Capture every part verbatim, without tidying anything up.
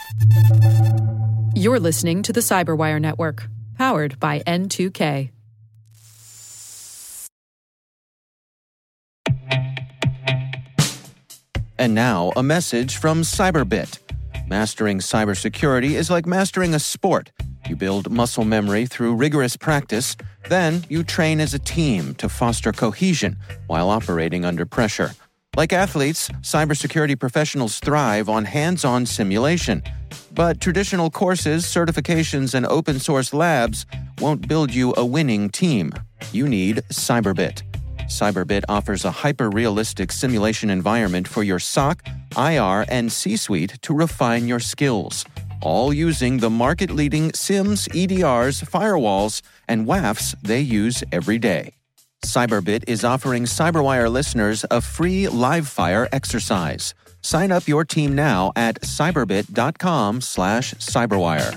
You're listening to the Cyberwire Network, powered by N two K. And now, a message from Cyberbit. Mastering cybersecurity is like mastering a sport. You build muscle memory through rigorous practice, then you train as a team to foster cohesion while operating under pressure. Like athletes, cybersecurity professionals thrive on hands-on simulation. But traditional courses, certifications, and open-source labs won't build you a winning team. You need Cyberbit. Cyberbit offers a hyper-realistic simulation environment for your S O C, I R, and C-suite to refine your skills, all using the market-leading SIMs, E D Rs, firewalls, and W A Fs they use every day. Cyberbit is offering Cyberwire listeners a free live-fire exercise. Sign up your team now at cyberbit.com slash cyberwire.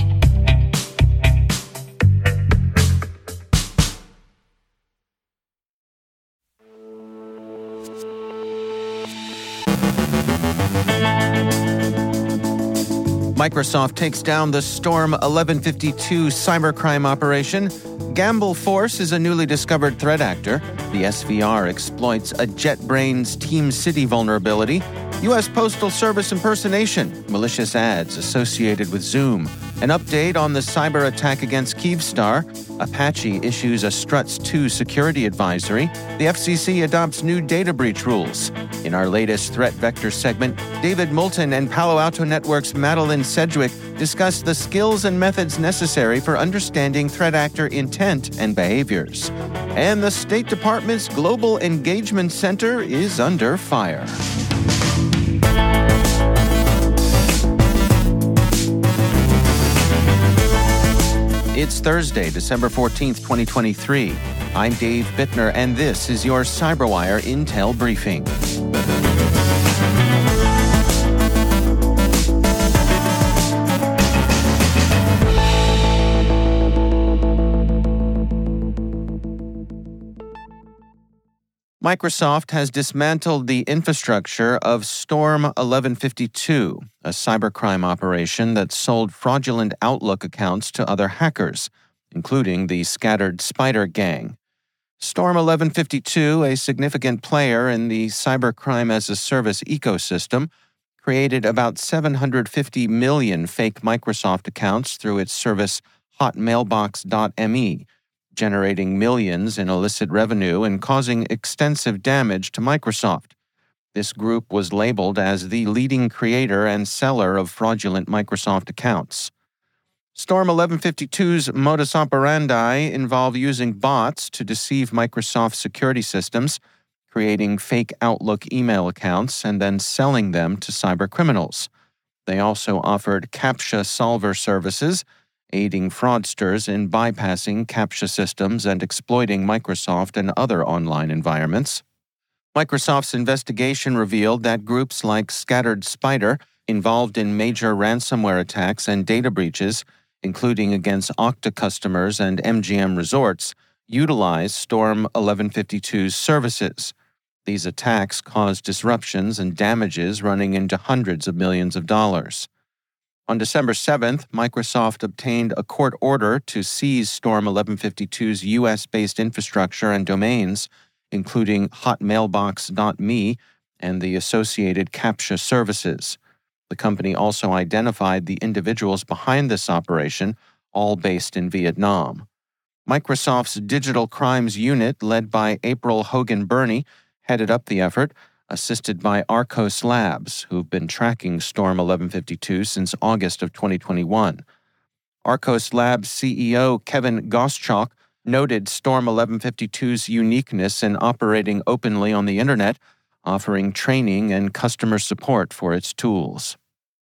Microsoft takes down the Storm eleven fifty-two cybercrime operation. Gamble Force is a newly discovered threat actor. The S V R exploits a JetBrains Team City vulnerability. U S Postal Service impersonation. Malicious ads associated with Zoom. An update on the cyber attack against Kyivstar. Apache issues a Struts two security advisory. The F C C adopts new data breach rules. In our latest Threat Vector segment, David Moulton and Palo Alto Network's Madeline Sedgwick discuss the skills and methods necessary for understanding threat actor intent and behaviors. And the State Department's Global Engagement Center is under fire. It's Thursday, December fourteenth, twenty twenty-three. I'm Dave Bittner, and this is your Cyberwire Intel Briefing. Microsoft has dismantled the infrastructure of Storm eleven fifty-two, a cybercrime operation that sold fraudulent Outlook accounts to other hackers, including the Scattered Spider Gang. Storm eleven fifty-two, a significant player in the cybercrime-as-a-service ecosystem, created about seven hundred fifty million fake Microsoft accounts through its service hotmailbox dot m e, generating millions in illicit revenue and causing extensive damage to Microsoft. This group was labeled as the leading creator and seller of fraudulent Microsoft accounts. Storm eleven fifty-two's modus operandi involve using bots to deceive Microsoft security systems, creating fake Outlook email accounts, and then selling them to cybercriminals. They also offered CAPTCHA solver services, aiding fraudsters in bypassing CAPTCHA systems and exploiting Microsoft and other online environments. Microsoft's investigation revealed that groups like Scattered Spider, involved in major ransomware attacks and data breaches, including against Okta customers and M G M Resorts, utilized Storm eleven fifty-two's services. These attacks caused disruptions and damages running into hundreds of millions of dollars. On December seventh, Microsoft obtained a court order to seize Storm eleven fifty-two's U S-based infrastructure and domains, including hotmailbox dot me and the associated CAPTCHA services. The company also identified the individuals behind this operation, all based in Vietnam. Microsoft's Digital Crimes Unit, led by April Hogan Burney, headed up the effort, assisted by Arcos Labs, who've been tracking Storm eleven fifty-two since August of twenty twenty-one. Arcos Labs C E O Kevin Goschalk noted Storm eleven fifty-two's uniqueness in operating openly on the Internet, offering training and customer support for its tools.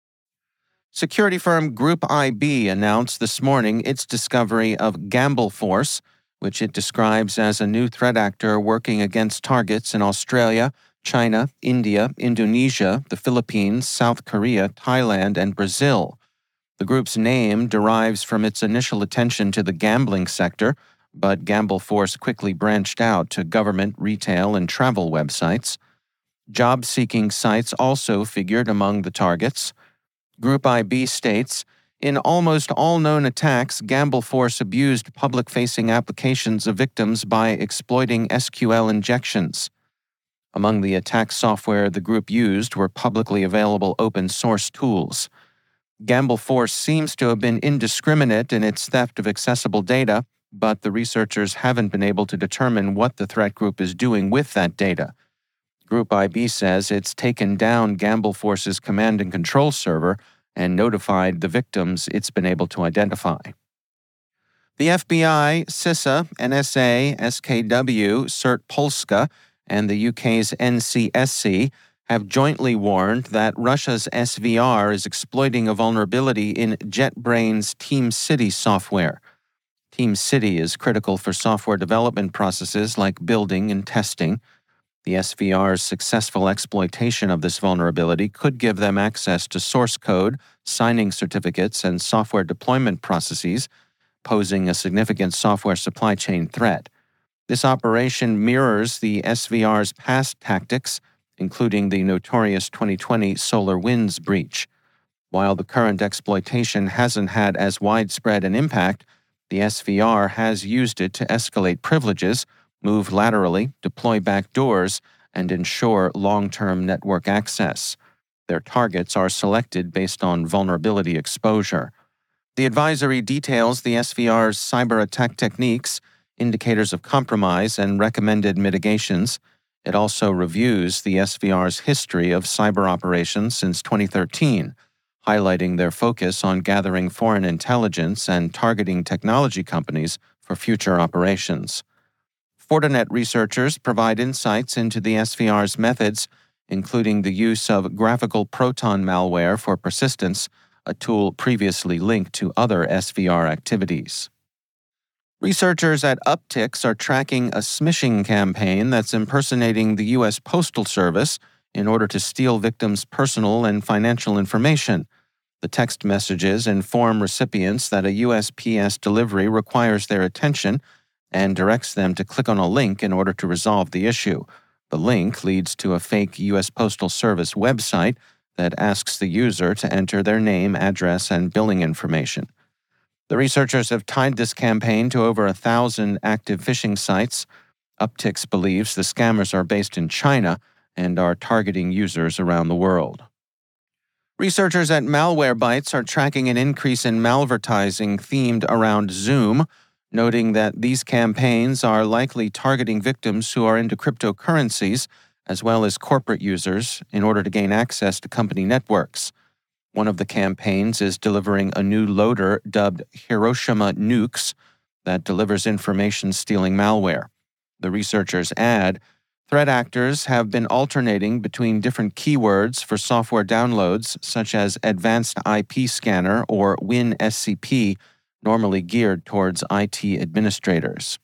Security firm Group I B announced this morning its discovery of Gamble Force, which it describes as a new threat actor working against targets in Australia, China, India, Indonesia, the Philippines, South Korea, Thailand, and Brazil. The group's name derives from its initial attention to the gambling sector, but Gamble Force quickly branched out to government, retail, and travel websites. Job-seeking sites also figured among the targets. Group I B states, in almost all known attacks, GambleForce abused public-facing applications of victims by exploiting S Q L injections. Among the attack software the group used were publicly available open-source tools. GambleForce seems to have been indiscriminate in its theft of accessible data, but the researchers haven't been able to determine what the threat group is doing with that data. Group I B says it's taken down GambleForce's command and control server and notified the victims it's been able to identify. The F B I, CISA, N S A, S K W, CERT Polska, and the U K's N C S C have jointly warned that Russia's S V R is exploiting a vulnerability in JetBrains TeamCity software. TeamCity is critical for software development processes like building and testing. The S V R's successful exploitation of this vulnerability could give them access to source code, signing certificates, and software deployment processes, posing a significant software supply chain threat. This operation mirrors the S V R's past tactics, including the notorious twenty twenty SolarWinds breach. While the current exploitation hasn't had as widespread an impact, the S V R has used it to escalate privileges, move laterally, deploy backdoors, and ensure long-term network access. Their targets are selected based on vulnerability exposure. The advisory details the S V R's cyber attack techniques, indicators of compromise, and recommended mitigations. It also reviews the S V R's history of cyber operations since twenty thirteen, highlighting their focus on gathering foreign intelligence and targeting technology companies for future operations. Fortinet researchers provide insights into the S V R's methods, including the use of graphical proton malware for persistence, a tool previously linked to other S V R activities. Researchers at Uptycs are tracking a smishing campaign that's impersonating the U S Postal Service in order to steal victims' personal and financial information. The text messages inform recipients that a U S P S delivery requires their attention and directs them to click on a link in order to resolve the issue. The link leads to a fake U S Postal Service website that asks the user to enter their name, address, and billing information. The researchers have tied this campaign to over a thousand active phishing sites. Uptycs believes the scammers are based in China and are targeting users around the world. Researchers at Malwarebytes are tracking an increase in malvertising themed around Zoom, noting that these campaigns are likely targeting victims who are into cryptocurrencies, as well as corporate users, in order to gain access to company networks. One of the campaigns is delivering a new loader dubbed Hiroshima Nukes that delivers information-stealing malware. The researchers add, threat actors have been alternating between different keywords for software downloads, such as Advanced I P Scanner or WinSCP, normally geared towards I T administrators.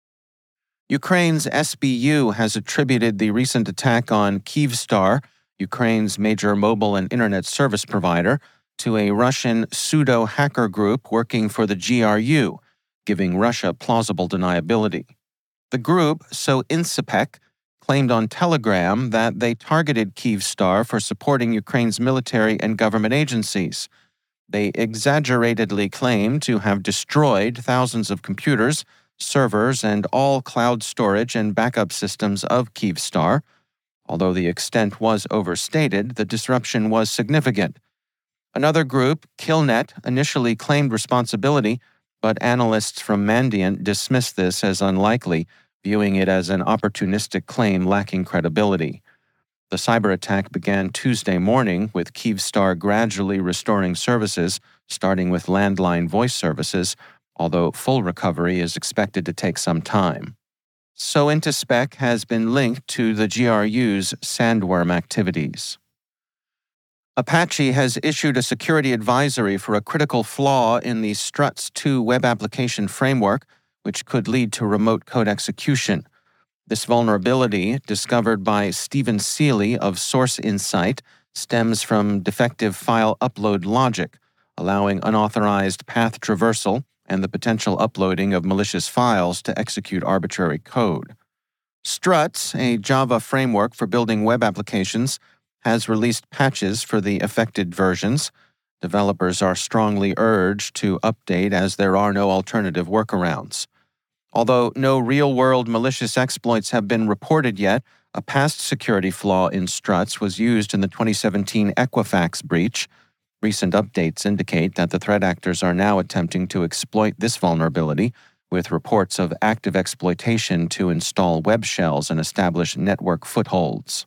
Ukraine's S B U has attributed the recent attack on Kyivstar, Ukraine's major mobile and internet service provider, to a Russian pseudo-hacker group working for the G R U, giving Russia plausible deniability. The group, SoInsipec, claimed on Telegram that they targeted Kyivstar for supporting Ukraine's military and government agencies. They exaggeratedly claim to have destroyed thousands of computers, servers, and all cloud storage and backup systems of Kyivstar. Although the extent was overstated, the disruption was significant. Another group, Killnet, initially claimed responsibility, but analysts from Mandiant dismissed this as unlikely, viewing it as an opportunistic claim lacking credibility. The cyber attack began Tuesday morning, with Kyivstar gradually restoring services, starting with landline voice services, although full recovery is expected to take some time. SoIntispec has been linked to the G R U's sandworm activities. Apache has issued a security advisory for a critical flaw in the Struts two web application framework, which could lead to remote code execution. This vulnerability, discovered by Stephen Seeley of Source Insight, stems from defective file upload logic, allowing unauthorized path traversal and the potential uploading of malicious files to execute arbitrary code. Struts, a Java framework for building web applications, has released patches for the affected versions. Developers are strongly urged to update as there are no alternative workarounds. Although no real-world malicious exploits have been reported yet, a past security flaw in Struts was used in the twenty seventeen Equifax breach. Recent updates indicate that the threat actors are now attempting to exploit this vulnerability, with reports of active exploitation to install web shells and establish network footholds.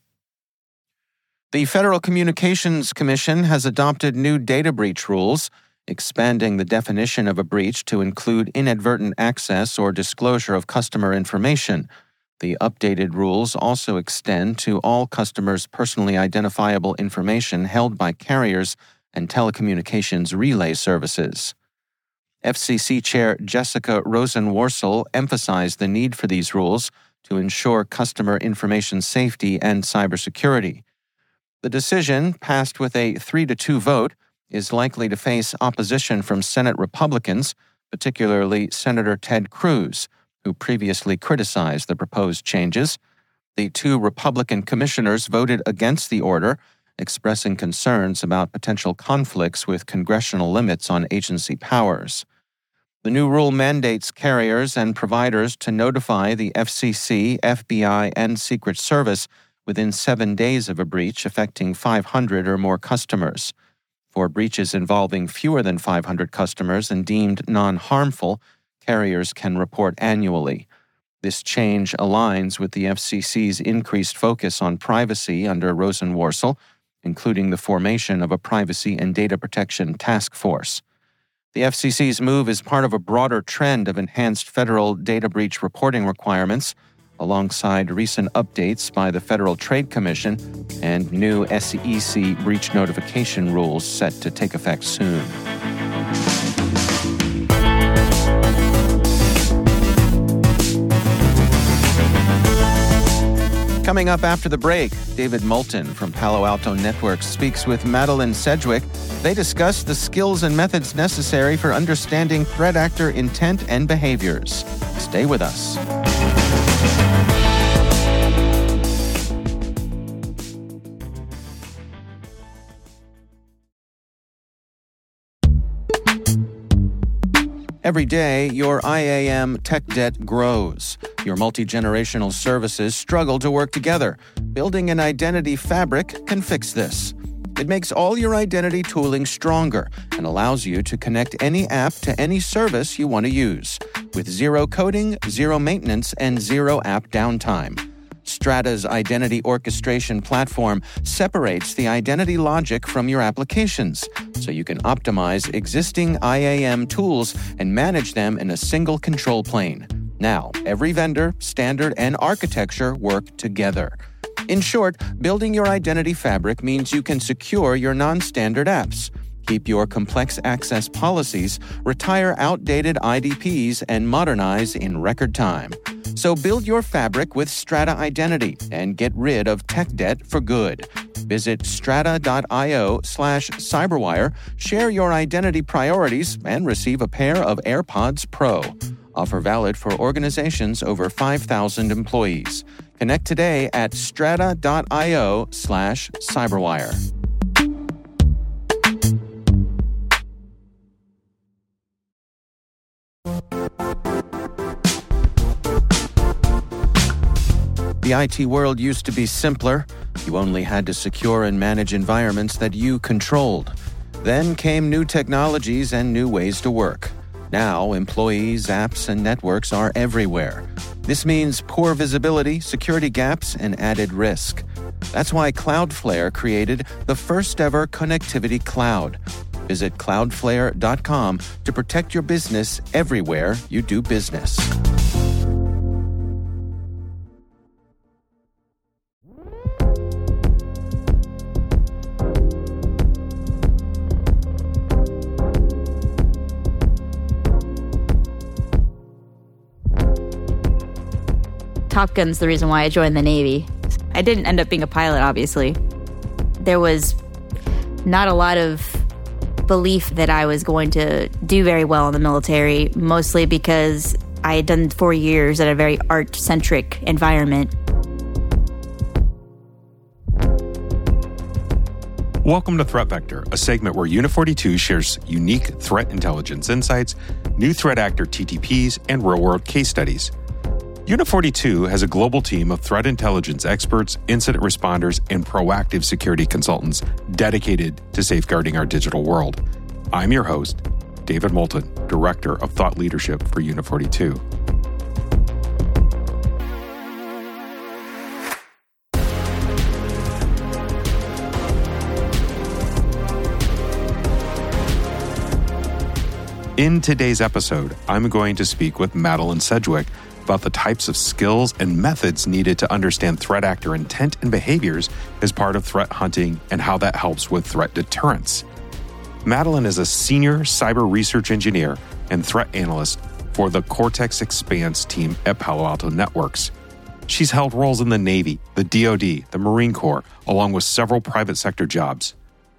The Federal Communications Commission has adopted new data breach rules, expanding the definition of a breach to include inadvertent access or disclosure of customer information. The updated rules also extend to all customers' personally identifiable information held by carriers and telecommunications relay services. F C C Chair Jessica Rosenworcel emphasized the need for these rules to ensure customer information safety and cybersecurity. The decision, passed with a three to two vote, is likely to face opposition from Senate Republicans, particularly Senator Ted Cruz, who previously criticized the proposed changes. The two Republican commissioners voted against the order, expressing concerns about potential conflicts with congressional limits on agency powers. The new rule mandates carriers and providers to notify the F C C, F B I, and Secret Service within seven days of a breach affecting five hundred or more customers. For breaches involving fewer than five hundred customers and deemed non-harmful, carriers can report annually. This change aligns with the F C C's increased focus on privacy under Rosenworcel, including the formation of a privacy and data protection task force. The F C C's move is part of a broader trend of enhanced federal data breach reporting requirements, alongside recent updates by the Federal Trade Commission and new S E C breach notification rules set to take effect soon. Coming up after the break, David Moulton from Palo Alto Networks speaks with Madeline Sedgwick. They discuss the skills and methods necessary for understanding threat actor intent and behaviors. Stay with us. Every day, your I A M tech debt grows. Your multi-generational services struggle to work together. Building an identity fabric can fix this. It makes all your identity tooling stronger and allows you to connect any app to any service you want to use, with zero coding, zero maintenance, and zero app downtime. Strata's identity orchestration platform separates the identity logic from your applications, so you can optimize existing I A M tools and manage them in a single control plane. Now, every vendor, standard, and architecture work together. In short, building your identity fabric means you can secure your non-standard apps, keep your complex access policies, retire outdated I D Ps, and modernize in record time. So build your fabric with Strata Identity and get rid of tech debt for good. Visit strata.io slash cyberwire, share your identity priorities, and receive a pair of AirPods Pro. Offer valid for organizations over five thousand employees. Connect today at strata.io slash cyberwire. The I T world used to be simpler. You only had to secure and manage environments that you controlled. Then came new technologies and new ways to work. Now, employees, apps, and networks are everywhere. This means poor visibility, security gaps, and added risk. That's why Cloudflare created the first-ever connectivity cloud. Visit cloudflare dot com to protect your business everywhere you do business. Top Gun's the reason why I joined the Navy. I didn't end up being a pilot, obviously. There was not a lot of belief that I was going to do very well in the military, mostly because I had done four years at a very art-centric environment. Welcome to Threat Vector, a segment where Unit forty-two shares unique threat intelligence insights, new threat actor T T Ps, and real-world case studies. Unit forty-two has a global team of threat intelligence experts, incident responders, and proactive security consultants dedicated to safeguarding our digital world. I'm your host, David Moulton, Director of Thought Leadership for Unit forty-two. In today's episode, I'm going to speak with Madeline Sedgwick about the types of skills and methods needed to understand threat actor intent and behaviors as part of threat hunting and how that helps with threat deterrence. Madeline is a senior cyber research engineer and threat analyst for the Cortex Expanse team at Palo Alto Networks. She's held roles in the Navy, the D O D, the Marine Corps, along with several private sector jobs.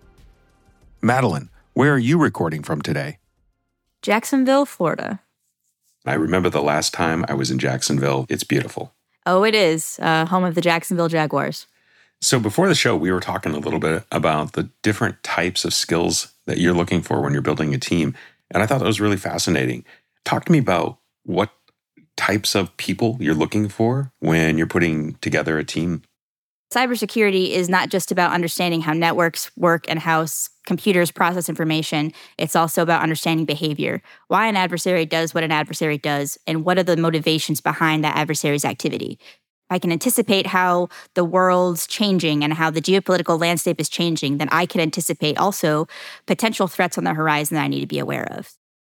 Madeline, where are you recording from today? Jacksonville, Florida. I remember the last time I was in Jacksonville. It's beautiful. Oh, it is. Uh, home of the Jacksonville Jaguars. So before the show, we were talking a little bit about the different types of skills that you're looking for when you're building a team. And I thought that was really fascinating. Talk to me about what types of people you're looking for when you're putting together a team. Cybersecurity is not just about understanding how networks work and how computers process information. It's also about understanding behavior, why an adversary does what an adversary does, and what are the motivations behind that adversary's activity. I can anticipate how the world's changing and how the geopolitical landscape is changing, then I can anticipate also potential threats on the horizon that I need to be aware of.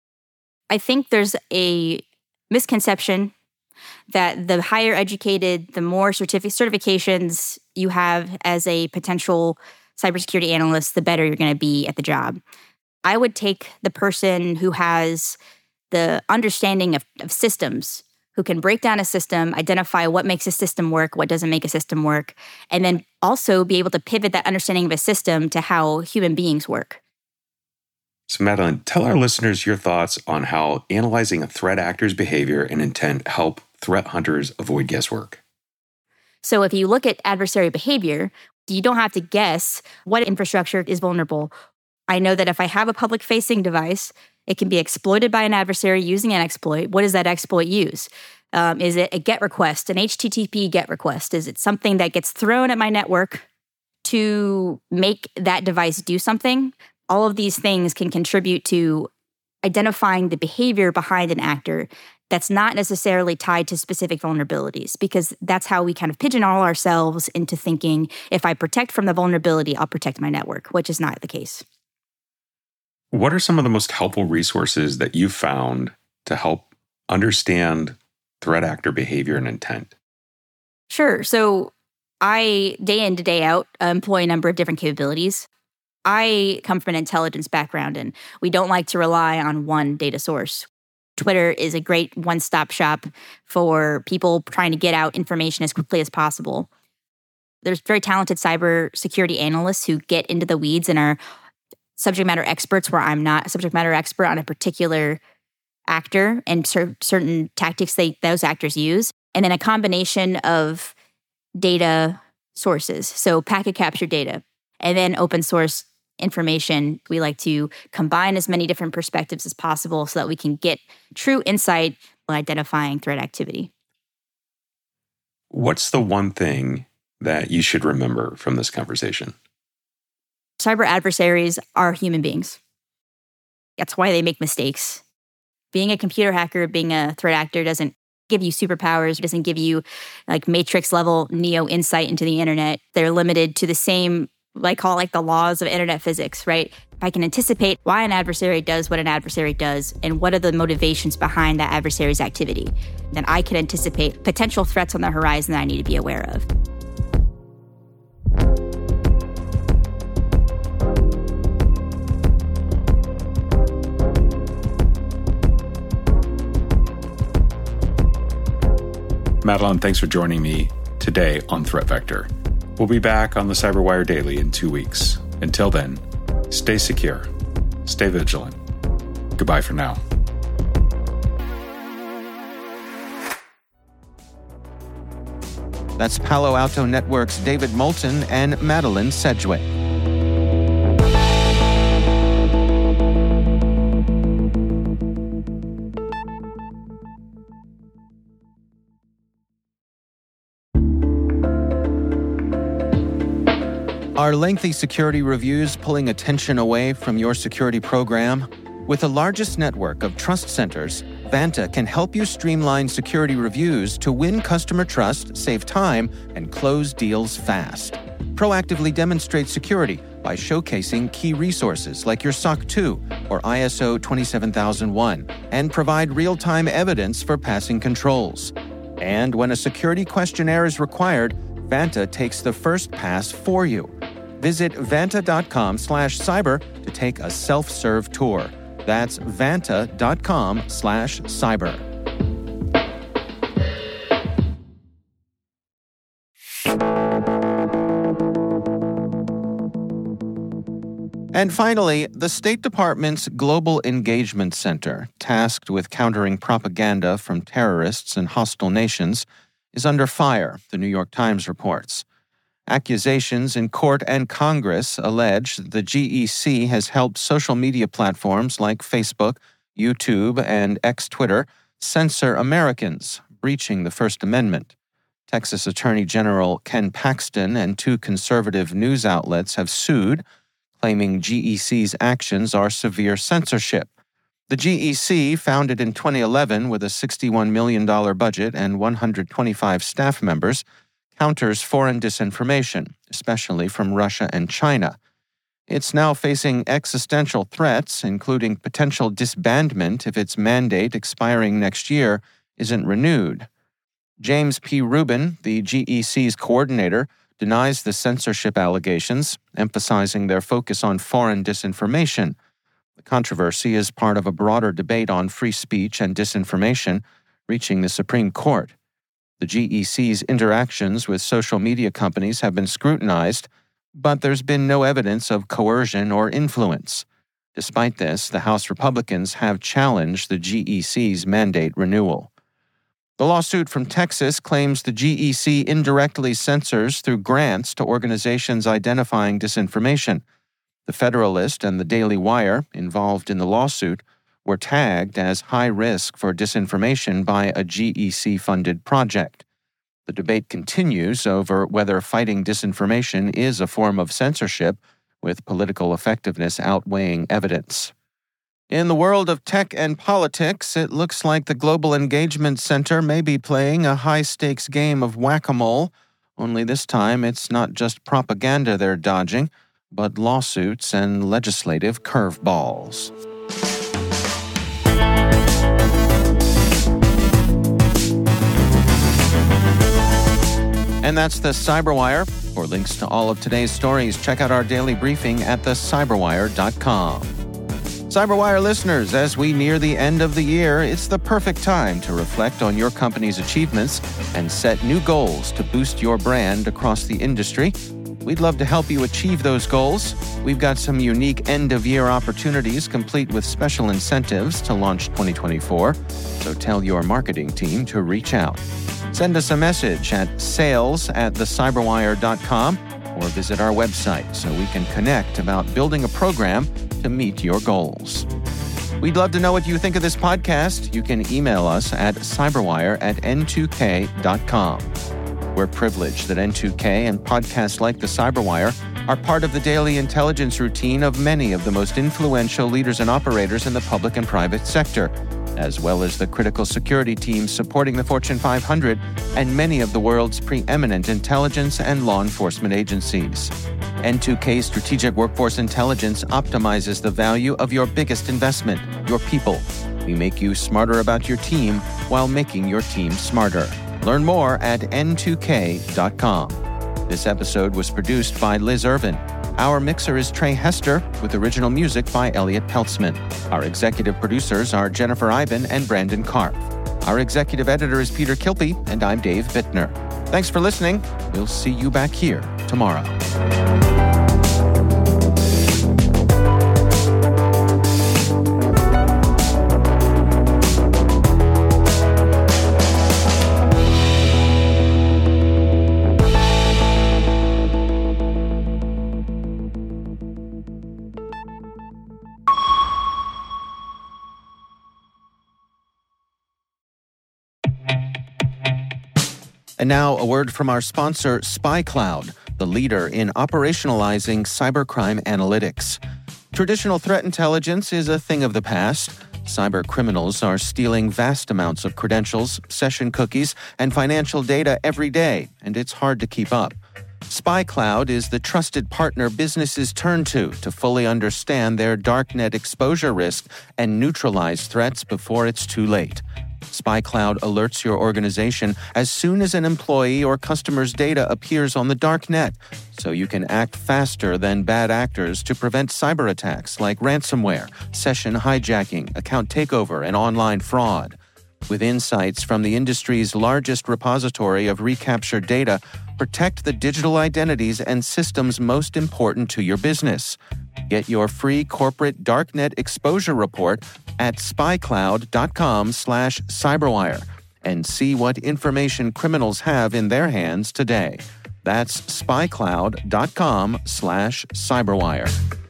I think there's a misconception that the higher educated, the more certific- certifications you have as a potential cybersecurity analyst, the better you're going to be at the job. I would take the person who has the understanding of, of systems, who can break down a system, identify what makes a system work, what doesn't make a system work, and then also be able to pivot that understanding of a system to how human beings work. So Madeline, tell our listeners your thoughts on how analyzing a threat actor's behavior and intent help threat hunters avoid guesswork. So if you look at adversary behavior, you don't have to guess what infrastructure is vulnerable. I know that if I have a public-facing device, it can be exploited by an adversary using an exploit. What does that exploit use? Um, is it a GET request, an H T T P GET request? Is it something that gets thrown at my network to make that device do something? All of these things can contribute to identifying the behavior behind an actor that's not necessarily tied to specific vulnerabilities, because that's how we kind of pigeonhole ourselves into thinking, if I protect from the vulnerability, I'll protect my network, which is not the case. What are some of the most helpful resources that you've found to help understand threat actor behavior and intent? Sure. So I, day in to day out, employ a number of different capabilities. I come from an intelligence background, and we don't like to rely on one data source. Twitter is a great one-stop shop for people trying to get out information as quickly as possible. There's very talented cybersecurity analysts who get into the weeds and are subject matter experts where I'm not a subject matter expert on a particular actor and cer- certain tactics they, those actors use. And then a combination of data sources, so packet capture data, and then open source information. We like to combine as many different perspectives as possible so that we can get true insight on identifying threat activity. What's the one thing that you should remember from this conversation? Cyber adversaries are human beings. That's why they make mistakes. Being a computer hacker, being a threat actor doesn't give you superpowers, doesn't give you like Matrix level Neo insight into the internet. They're limited to the same, I call it like the laws of internet physics, right? If I can anticipate why an adversary does what an adversary does and what are the motivations behind that adversary's activity, then I can anticipate potential threats on the horizon that I need to be aware of. Madeline, thanks for joining me today on Threat Vector. We'll be back on the CyberWire Daily in two weeks. Until then, stay secure, stay vigilant. Goodbye for now. That's Palo Alto Network's David Moulton and Madeline Sedgwick. Are lengthy security reviews pulling attention away from your security program? With the largest network of trust centers, Vanta can help you streamline security reviews to win customer trust, save time, and close deals fast. Proactively demonstrate security by showcasing key resources like your S O C two or I S O twenty-seven thousand one and provide real-time evidence for passing controls. And when a security questionnaire is required, Vanta takes the first pass for you. Visit vanta.com slash cyber to take a self-serve tour. That's vanta.com slash cyber. And finally, the State Department's Global Engagement Center, tasked with countering propaganda from terrorists and hostile nations, is under fire, the New York Times reports. Accusations in court and Congress allege the G E C has helped social media platforms like Facebook, YouTube, and ex-Twitter censor Americans, breaching the First Amendment. Texas Attorney General Ken Paxton and two conservative news outlets have sued, claiming G E C's actions are severe censorship. The G E C, founded in twenty eleven with a sixty-one million dollars budget and one hundred twenty-five staff members, counters foreign disinformation, especially from Russia and China. It's now facing existential threats, including potential disbandment if its mandate expiring next year isn't renewed. James P. Rubin, the G E C's coordinator, denies the censorship allegations, emphasizing their focus on foreign disinformation. The controversy is part of a broader debate on free speech and disinformation, reaching the Supreme Court. The G E C's interactions with social media companies have been scrutinized, but there's been no evidence of coercion or influence. Despite this, the House Republicans have challenged the G E C's mandate renewal. The lawsuit from Texas claims the G E C indirectly censors through grants to organizations identifying disinformation. The Federalist and the Daily Wire, involved in the lawsuit, were tagged as high risk for disinformation by a G E C-funded project. The debate continues over whether fighting disinformation is a form of censorship, with political effectiveness outweighing evidence. In the world of tech and politics, it looks like the Global Engagement Center may be playing a high-stakes game of whack-a-mole, only this time it's not just propaganda they're dodging, but lawsuits and legislative curveballs. And that's the Cyberwire. For links to all of today's stories, check out our daily briefing at the cyberwire dot com. Cyberwire listeners, as we near the end of the year, it's the perfect time to reflect on your company's achievements and set new goals to boost your brand across the industry. We'd love to help you achieve those goals. We've got some unique end-of-year opportunities complete with special incentives to launch twenty twenty-four, so tell your marketing team to reach out. Send us a message at sales at the cyberwire dot com or visit our website so we can connect about building a program to meet your goals. We'd love to know what you think of this podcast. You can email us at cyberwire at n two k dot com. We're privileged that N two K and podcasts like the Cyberwire are part of the daily intelligence routine of many of the most influential leaders and operators in the public and private sector, as well as the critical security teams supporting the Fortune five hundred and many of the world's preeminent intelligence and law enforcement agencies. N two K Strategic Workforce Intelligence optimizes the value of your biggest investment, your people. We make you smarter about your team while making your team smarter. Learn more at n two k dot com. This episode was produced by Liz Irvin. Our mixer is Trey Hester, with original music by Elliot Peltzman. Our executive producers are Jennifer Iben and Brandon Karpf. Our executive editor is Peter Kilpie, and I'm Dave Bittner. Thanks for listening. We'll see you back here tomorrow. And now, a word from our sponsor, SpyCloud, the leader in operationalizing cybercrime analytics. Traditional threat intelligence is a thing of the past. Cyber criminals are stealing vast amounts of credentials, session cookies, and financial data every day, and it's hard to keep up. SpyCloud is the trusted partner businesses turn to to fully understand their darknet exposure risk and neutralize threats before it's too late. SpyCloud alerts your organization as soon as an employee or customer's data appears on the darknet, so you can act faster than bad actors to prevent cyber attacks like ransomware, session hijacking, account takeover, and online fraud. With insights from the industry's largest repository of recaptured data, protect the digital identities and systems most important to your business. Get your free corporate darknet exposure report at spycloud.com slash cyberwire and see what information criminals have in their hands today. That's spycloud.com slash cyberwire.